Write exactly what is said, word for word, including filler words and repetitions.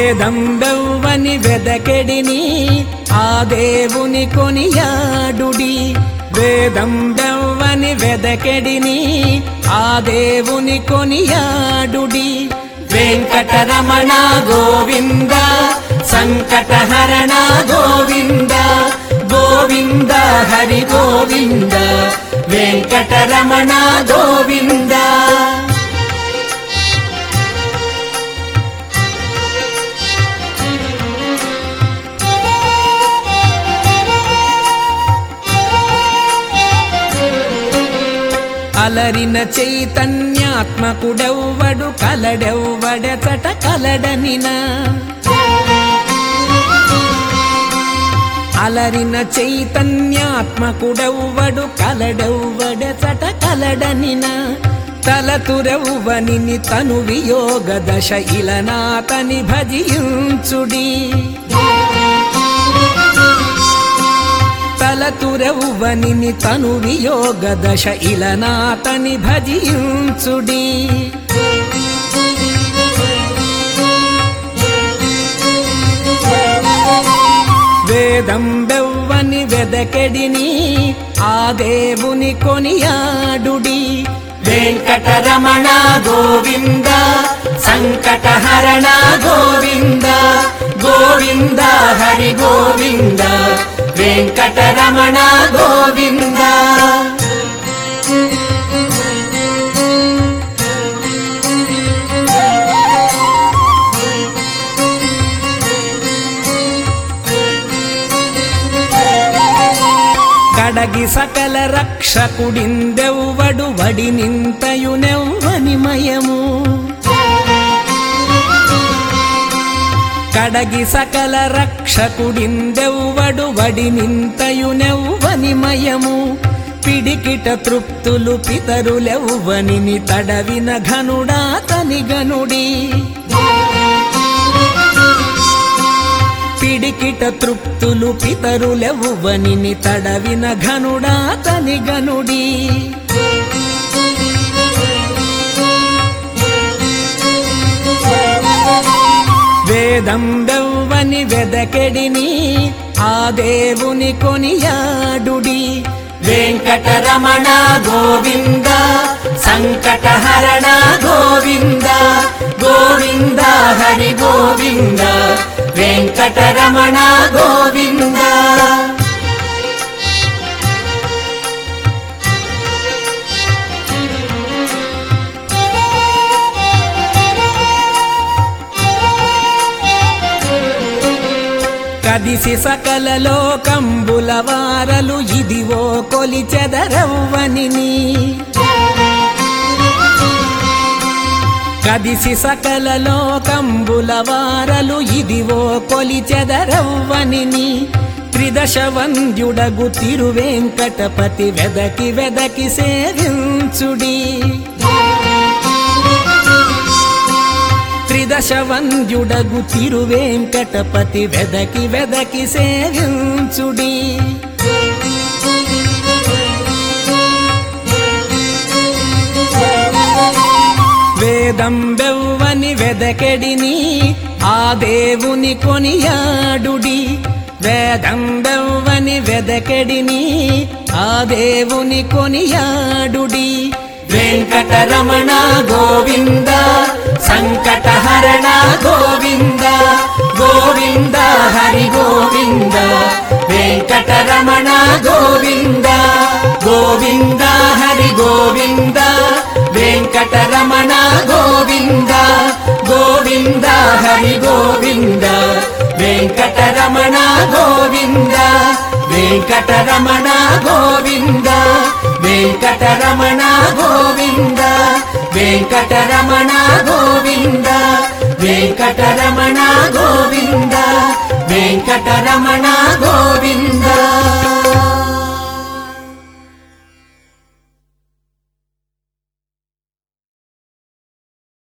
వేదం బెవ్వని వెదకెడిని ఆ దేవుని కొనియాడుడి వేదం బెవ్వని వెదకెడిని ఆ దేవుని కొనియాడుడి వెంకటరమణ గోవింద సంకటహరణ గోవింద గోవింద హరి గోవింద వెంకటరమణ గోవింద అలరిన చైతన్యాత్మకుడెవ్వడు కలడెవ్వడెచట కలడనిన అలరిన చైతన్యాత్మకుడెవ్వడు కలడెవ్వడెచట కలడనిన తలతురెవ్వనిని తను వియోగ దశ ఇలనాతని భజించుడి తలతురెవ్వనిని తను వియోగ దశ ఇలనాతని భజించుడి వేదం బెవ్వని వెదకెడిని ఆ దేవుని కొనియాడుడి వెంకటరమణ గోవింద సంకటహరణ గోవింద గోవింద హరి గోవింద వెంకటరమణ గోవింద కడగి సకల రక్షకుడిందెవ్వడు వడినింతయునెవ్వని మయము కడగి సకల రక్షకుడిందెవ్వడు వడినింతయునెవ్వని మయము పిడికిట తృప్తులు పితరులెవ్వనిని తడవిన ఘనుడా తని గనుడి పిడికిట తృప్తులు పితరులెవ్వనిని తడవిన ఘనుడా తని గనుడి వేదం బెవ్వని వెదకెడిని ఆ దేవుని కొనియాడుడి వెంకటరమణ గోవింద సంకటహరణ గోవింద గోవింద హరి గోవింద వెంకటరమణ గోవింద కదిసి సకల లోకంబుల వారలు ఇదివో కొలిచెదరవ్వనిని కదిసి సకల లోకంబుల వారలు ఇదివో కొలిచెదరవ్వనిని త్రిదశ వంద్యుడగు తిరువేంకటపతి వెదకి వెదకి సేవించుడి త్రిదశ వంద్యుడగు తిరువేంకటపతి వెదకి వెదకి సేవించుడి వేదం బెవ్వని వెదకెడిని ఆ దేవుని కొనియాడుడి వేదం బెవ్వని వెదకెడిని ఆ దేవుని కొనియాడుడి వెంకటరమణ గోవింద సంకటహరణ గోవింద గోవింద హరి గోవింద వెంకటరమణ గోవింద గోవింద హరి గోవింద వెంకటరమణ గోవింద గోవింద హరి గోవింద వెంకటరమణ గోవింద వెంకటరమణ గోవింద వెంకటరమణ గోవింద వెంకటరమణ